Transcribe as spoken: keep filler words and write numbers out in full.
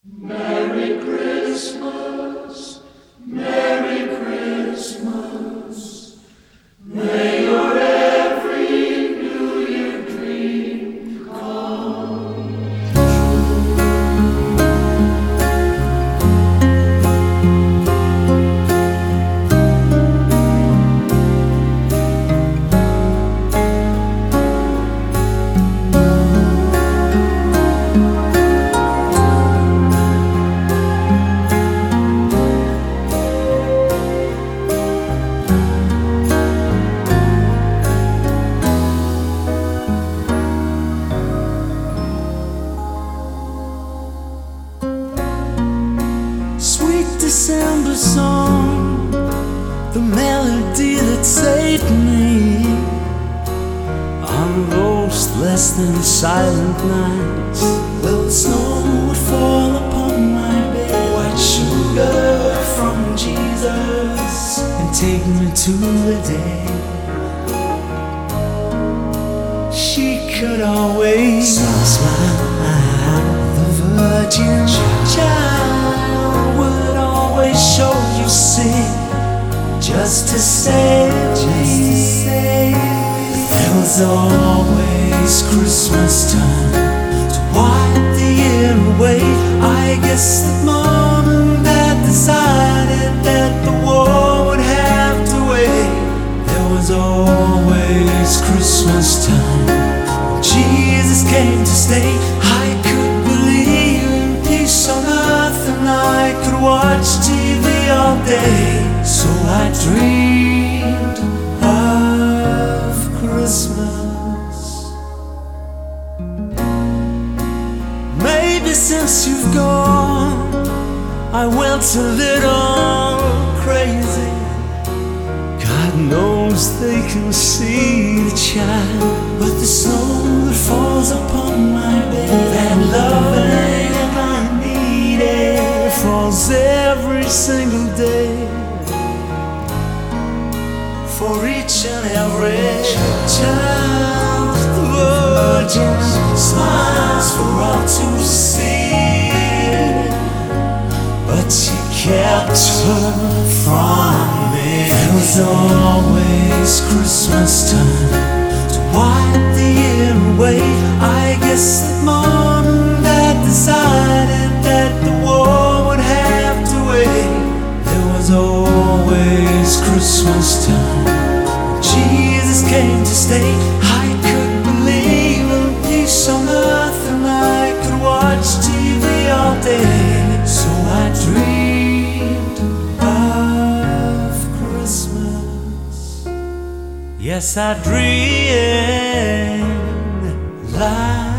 Merry Christmas, Merry Christmas. May your every New Year dream come December song, the melody that saved me on those less than silent nights. Well, the snow would fall upon my bed, white sugar from Jesus, and take me to the day she could always smile. The virgin child would always show you sin, just to say, just to say there was always Christmas time to wipe the year away. I guess that Mom and Dad decided that the war would have to wait. There was always Christmas time when Jesus came to stay. I could believe in peace on earth, and I could watch T V all day. So I dreamed of Christmas. Maybe since you've gone, I went a little crazy. God knows they can see the child, but the snow that falls upon my bed, that loving I needed, falls every single day for each and every child. The Virgin smiles for all to see, but she kept her from me. There was always Christmas time to wipe the year away. I guess that Mom and Dad decided that the war would have to wait. There was always Christmas time when Jesus came to stay. I could believe in peace on earth, and I could watch T V all day. So I dreamed of Christmas. Yes, I dreamed like